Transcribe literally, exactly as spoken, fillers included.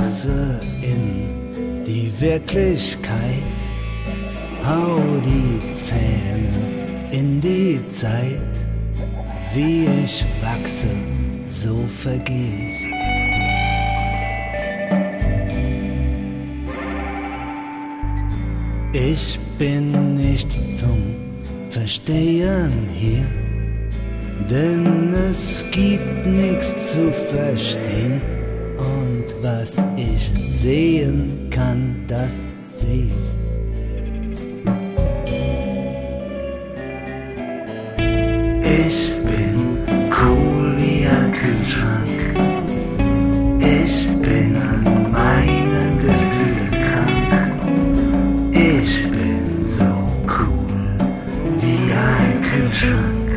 wachse in die Wirklichkeit, hau die Zähne in die Zeit. Wie ich wachse, so vergeh ich. Ich bin nicht zum Verstehen hier, denn es gibt nichts zu verstehen. Und was ich sehen kann, das seh ich. Ich bin cool wie ein Kühlschrank. Ich bin an meinen Gefühlen krank. Ich bin so cool wie ein Kühlschrank.